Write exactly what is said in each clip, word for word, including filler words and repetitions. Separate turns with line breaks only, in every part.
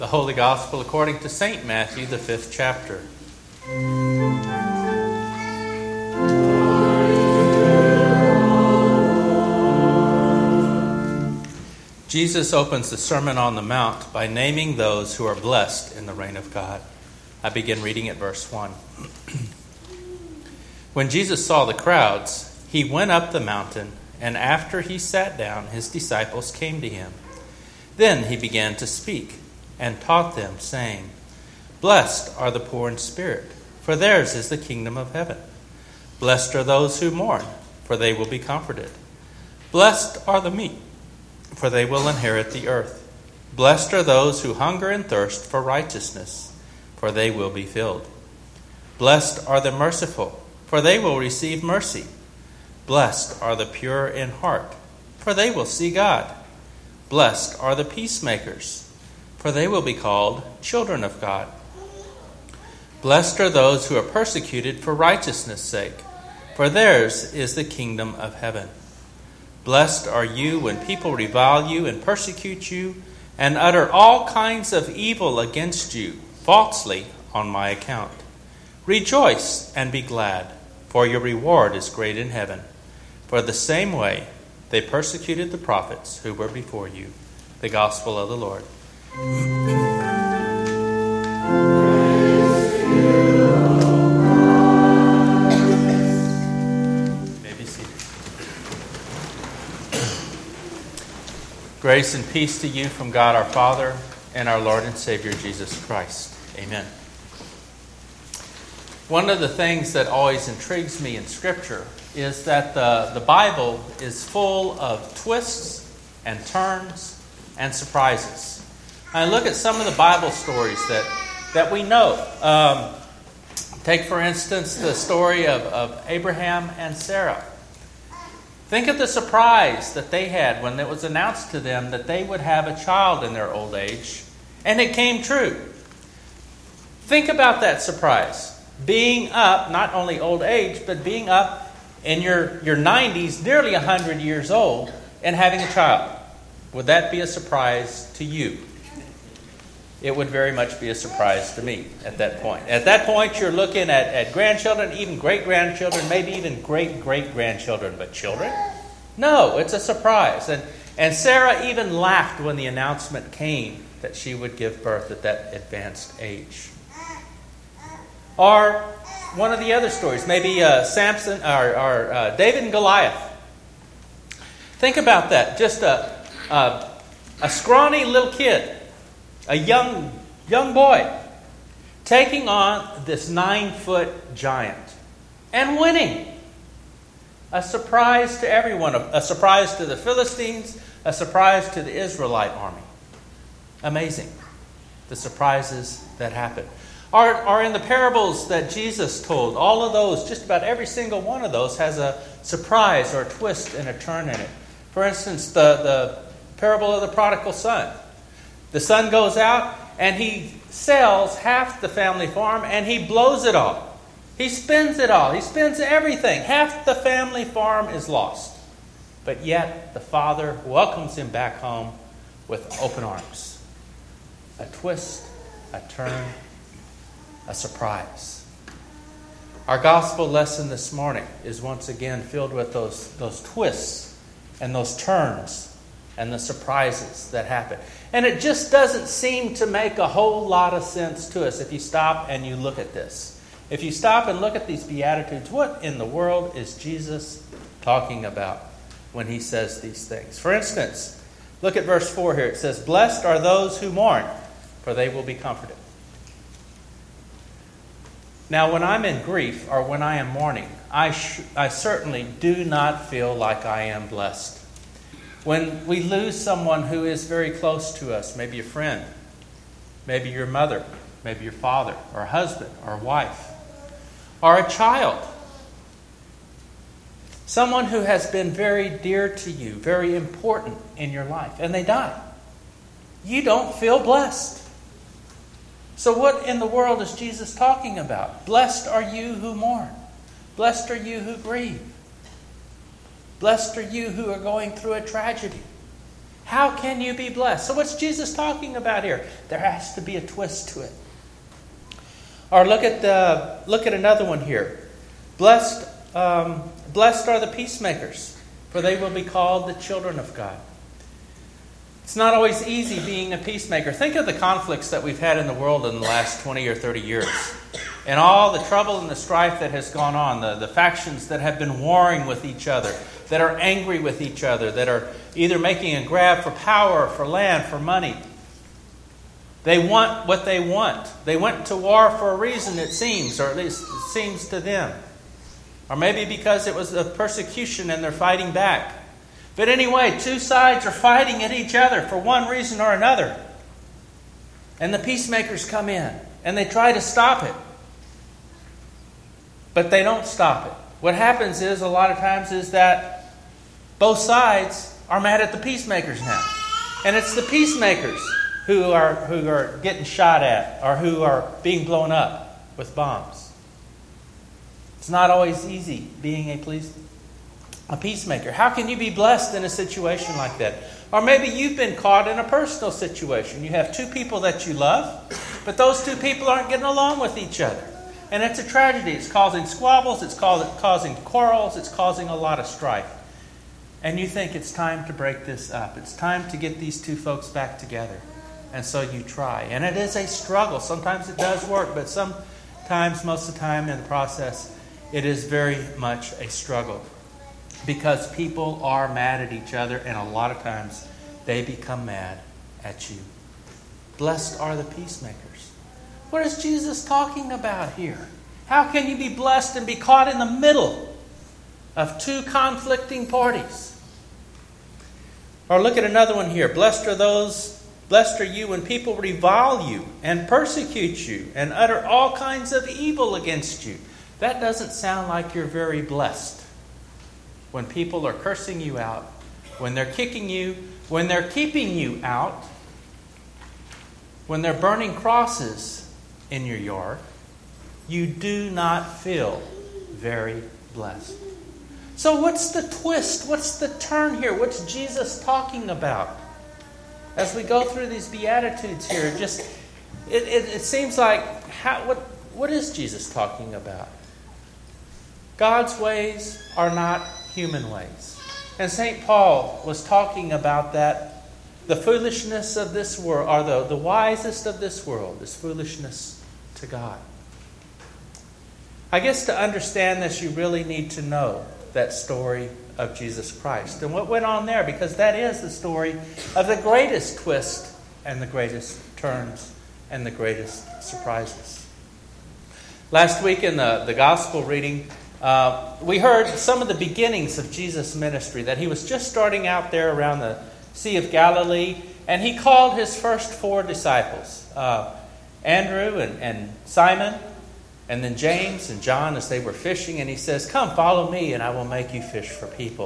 The Holy Gospel according to Saint Matthew, the fifth chapter. Jesus opens the Sermon on the Mount by naming those who are blessed in the reign of God. I begin reading at verse one. When Jesus saw the crowds, he went up the mountain, and after he sat down, his disciples came to him. Then he began to speak and taught them, saying, "Blessed are the poor in spirit, for theirs is the kingdom of heaven. Blessed are those who mourn, for they will be comforted. Blessed are the meek, for they will inherit the earth. Blessed are those who hunger and thirst for righteousness, for they will be filled. Blessed are the merciful, for they will receive mercy. Blessed are the pure in heart, for they will see God. Blessed are the peacemakers, for they will be called children of God. Blessed are those who are persecuted for righteousness' sake, for theirs is the kingdom of heaven. Blessed are you when people revile you and persecute you and utter all kinds of evil against you falsely on my account. Rejoice and be glad, for your reward is great in heaven. For the same way they persecuted the prophets who were before you." The Gospel of the Lord. Grace and peace to you from God our Father and our Lord and Savior Jesus Christ. Amen. One of the things that always intrigues me in Scripture is that the, the Bible is full of twists and turns and surprises. I look at some of the Bible stories that, that we know. Um, take, for instance, the story of, of Abraham and Sarah. Think of the surprise that they had when it was announced to them that they would have a child in their old age, and it came true. Think about that surprise. Being up, not only old age, but being up in your, your nineties, nearly one hundred years old, and having a child. Would that be a surprise to you? It would very much be a surprise to me at that point. At that point, you're looking at, at grandchildren, even great-grandchildren, maybe even great-great-grandchildren. But children? No, it's a surprise. And, and Sarah even laughed when the announcement came that she would give birth at that advanced age. Or one of the other stories, maybe uh, Samson or, or uh, David and Goliath. Think about that. Just a, a, a scrawny little kid. A young young boy taking on this nine-foot giant and winning. A surprise to everyone. A surprise to the Philistines. A surprise to the Israelite army. Amazing. The surprises that happen. Are, are in the parables that Jesus told. All of those, just about every single one of those has a surprise or a twist and a turn in it. For instance, the, the parable of the prodigal son. The son goes out and he sells half the family farm and he blows it all. He spends it all. He spends everything. Half the family farm is lost. But yet the father welcomes him back home with open arms. A twist, a turn, a surprise. Our gospel lesson this morning is once again filled with those, those twists and those turns and the surprises that happen. And it just doesn't seem to make a whole lot of sense to us if you stop and you look at this. If you stop and look at these Beatitudes, what in the world is Jesus talking about when he says these things? For instance, look at verse four here. It says, "Blessed are those who mourn, for they will be comforted." Now, when I'm in grief or when I am mourning, I, sh- I certainly do not feel like I am blessed. When we lose someone who is very close to us, maybe a friend, maybe your mother, maybe your father, or husband, or wife, or a child, someone who has been very dear to you, very important in your life, and they die, you don't feel blessed. So what in the world is Jesus talking about? Blessed are you who mourn. Blessed are you who grieve. Blessed are you who are going through a tragedy. How can you be blessed? So what's Jesus talking about here? There has to be a twist to it. Or look at the look at another one here. Blessed, um, blessed are the peacemakers, for they will be called the children of God. It's not always easy being a peacemaker. Think of the conflicts that we've had in the world in the last twenty or thirty years. And all the trouble and the strife that has gone on. The, the factions that have been warring with each other. That are angry with each other. That are either making a grab for power, for land, for money. They want what they want. They went to war for a reason, it seems. Or at least it seems to them. Or maybe because it was a persecution and they're fighting back. But anyway, two sides are fighting at each other for one reason or another. And the peacemakers come in and they try to stop it. But they don't stop it. What happens is, a lot of times, is that both sides are mad at the peacemakers now. And it's the peacemakers who are who are getting shot at or who are being blown up with bombs. It's not always easy being a police A peacemaker. How can you be blessed in a situation like that? Or maybe you've been caught in a personal situation. You have two people that you love, but those two people aren't getting along with each other. And it's a tragedy. It's causing squabbles. It's causing quarrels. It's causing a lot of strife. And you think it's time to break this up. It's time to get these two folks back together. And so you try. And it is a struggle. Sometimes it does work, but sometimes, most of the time in the process, it is very much a struggle. Because people are mad at each other, and a lot of times they become mad at you. Blessed are the peacemakers. What is Jesus talking about here? How can you be blessed and be caught in the middle of two conflicting parties? Or look at another one here. Blessed are those, blessed are you when people revile you and persecute you and utter all kinds of evil against you. That doesn't sound like you're very blessed. When people are cursing you out, when they're kicking you, when they're keeping you out, when they're burning crosses in your yard, you do not feel very blessed. So what's the twist? What's the turn here? What's Jesus talking about? As we go through these Beatitudes here, just it, it, it seems like, how, what, what is Jesus talking about? God's ways are not human ways. And Saint Paul was talking about that. The foolishness of this world, or the, the wisest of this world, is foolishness to God. I guess to understand this, you really need to know that story of Jesus Christ and what went on there, because that is the story of the greatest twist and the greatest turns and the greatest surprises. Last week in the, the gospel reading, Uh, we heard some of the beginnings of Jesus' ministry, that he was just starting out there around the Sea of Galilee, and he called his first four disciples, uh, Andrew and, and Simon, and then James and John as they were fishing, and he says, "Come, follow me, and I will make you fish for people."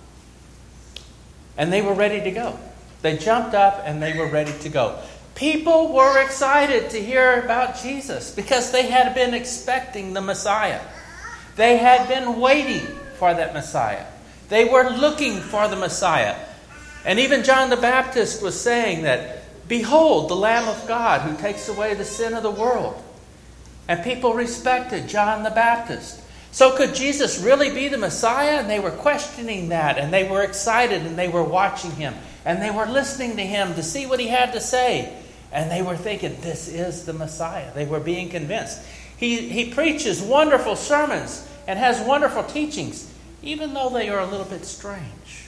And they were ready to go. They jumped up and they were ready to go. People were excited to hear about Jesus because they had been expecting the Messiah. They had been waiting for that Messiah. They were looking for the Messiah. And even John the Baptist was saying that, "Behold, the Lamb of God who takes away the sin of the world." And people respected John the Baptist. So could Jesus really be the Messiah? And they were questioning that. And they were excited and they were watching him. And they were listening to him to see what he had to say. And they were thinking, this is the Messiah. They were being convinced. He, he preaches wonderful sermons and has wonderful teachings, even though they are a little bit strange.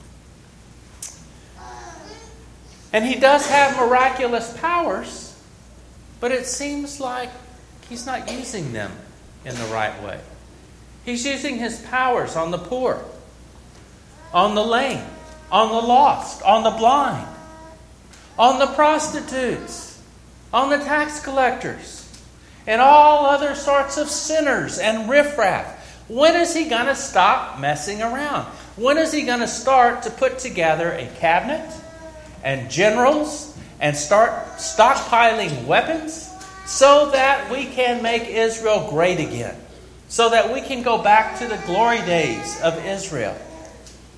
And he does have miraculous powers, but it seems like he's not using them in the right way. He's using his powers on the poor, on the lame, on the lost, on the blind, on the prostitutes, on the tax collectors, and all other sorts of sinners and riffraff. When is he going to stop messing around? When is he going to start to put together a cabinet and generals and start stockpiling weapons so that we can make Israel great again? So that we can go back to the glory days of Israel.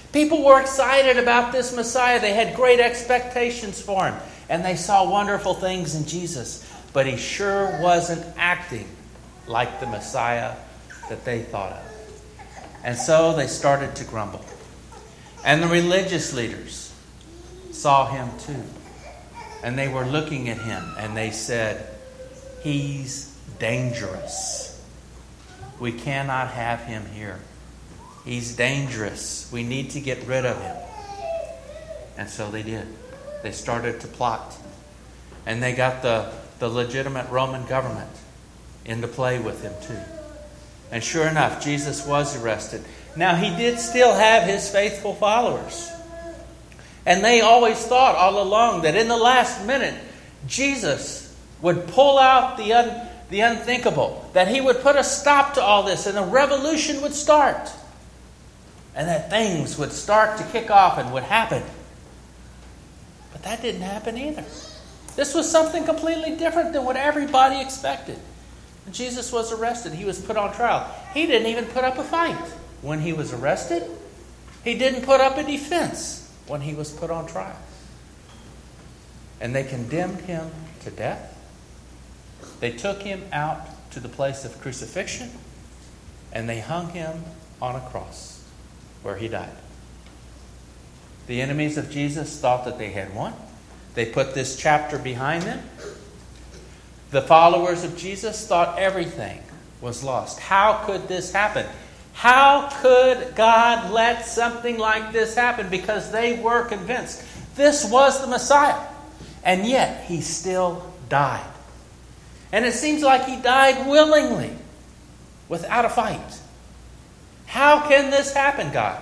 People were excited about this Messiah. They had great expectations for him. And they saw wonderful things in Jesus. But he sure wasn't acting like the Messiah that they thought of. And so they started to grumble. And the religious leaders saw him too. And they were looking at him and they said, he's dangerous. We cannot have him here. He's dangerous. We need to get rid of him. And so they did. They started to plot. And they got the, the legitimate Roman government into play with him too. And sure enough, Jesus was arrested. Now, he did still have his faithful followers. And they always thought all along that in the last minute, Jesus would pull out the, un, the unthinkable. That he would put a stop to all this and a revolution would start. And that things would start to kick off and would happen. But that didn't happen either. This was something completely different than what everybody expected. When Jesus was arrested, he was put on trial. He didn't even put up a fight when he was arrested. He didn't put up a defense when he was put on trial. And they condemned him to death. They took him out to the place of crucifixion. And they hung him on a cross where he died. The enemies of Jesus thought that they had won. They put this chapter behind them. The followers of Jesus thought everything was lost. How could this happen? How could God let something like this happen? Because they were convinced this was the Messiah. And yet he still died. And it seems like he died willingly, without a fight. How can this happen, God?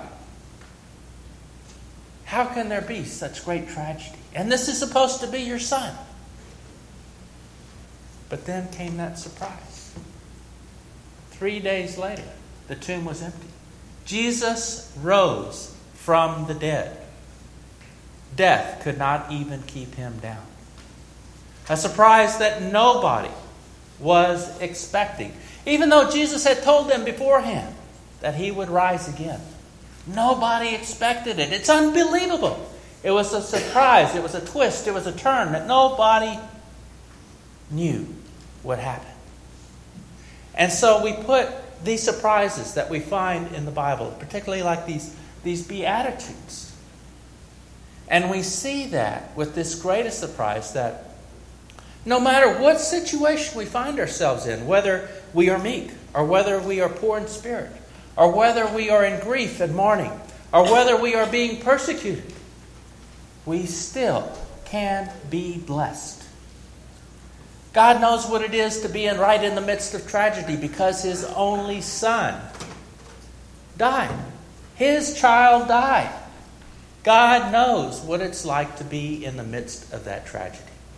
How can there be such great tragedy? And this is supposed to be your son. But then came that surprise. Three days later, the tomb was empty. Jesus rose from the dead. Death could not even keep him down. A surprise that nobody was expecting. Even though Jesus had told them beforehand that he would rise again. Nobody expected it. It's unbelievable. It was a surprise. It was a twist. It was a turn that nobody knew would happen. And so we put these surprises that we find in the Bible, particularly like these, these Beatitudes. And we see that with this greatest surprise that no matter what situation we find ourselves in, whether we are meek or whether we are poor in spirit, or whether we are in grief and mourning, or whether we are being persecuted, we still can be blessed. God knows what it is to be in right in the midst of tragedy because his only son died. His child died. God knows what it's like to be in the midst of that tragedy.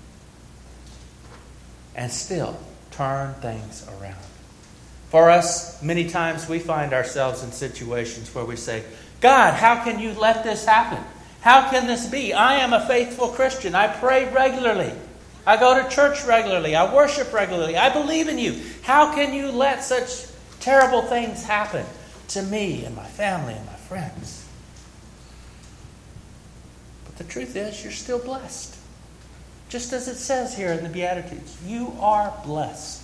And still turn things around. For us, many times we find ourselves in situations where we say, God, how can you let this happen? How can this be? I am a faithful Christian. I pray regularly. I go to church regularly. I worship regularly. I believe in you. How can you let such terrible things happen to me and my family and my friends? But the truth is, you're still blessed. Just as it says here in the Beatitudes, you are blessed.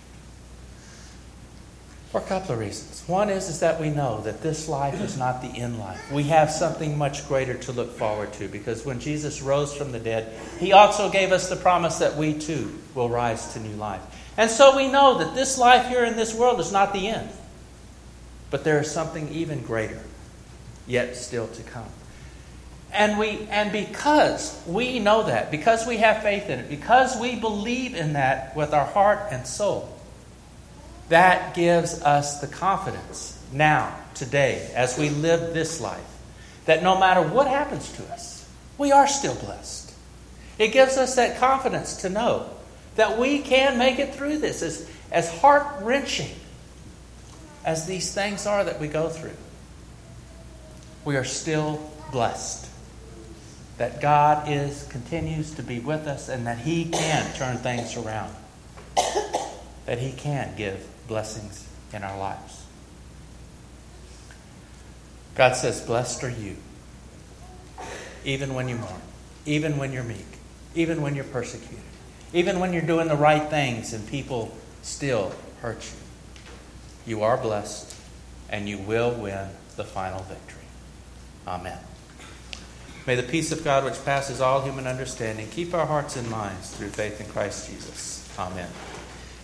For a couple of reasons. One is, is that we know that this life is not the end life. We have something much greater to look forward to, because when Jesus rose from the dead, he also gave us the promise that we too will rise to new life. And so we know that this life here in this world is not the end. But there is something even greater yet still to come. And we and because we know that, because we have faith in it, because we believe in that with our heart and soul, that gives us the confidence now, today, as we live this life, that no matter what happens to us, we are still blessed. It gives us that confidence to know that we can make it through this, as, as heart-wrenching as these things are that we go through. We are still blessed. That God is continues to be with us and that he can turn things around. That he can give blessings in our lives. God says, blessed are you, even when you mourn, even when you're meek, even when you're persecuted, even when you're doing the right things and people still hurt you. You are blessed, and you will win the final victory. Amen. May the peace of God, which passes all human understanding, keep our hearts and minds through faith in Christ Jesus. Amen.